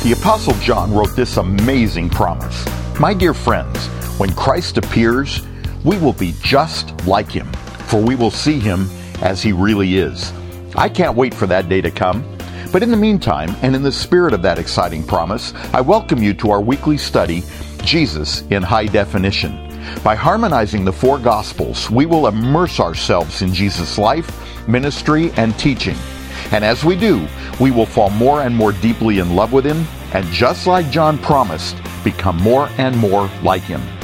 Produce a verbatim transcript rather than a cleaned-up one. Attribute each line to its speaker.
Speaker 1: The Apostle John wrote this amazing promise. My dear friends, when Christ appears, we will be just like him, for we will see him as he really is. I can't wait for that day to come. But in the meantime, and in the spirit of that exciting promise, I welcome you to our weekly study, Jesus in High Definition. By harmonizing the four Gospels, we will immerse ourselves in Jesus' life, ministry, and teaching. And as we do, we will fall more and more deeply in love with him, and just like John promised, become more and more like him.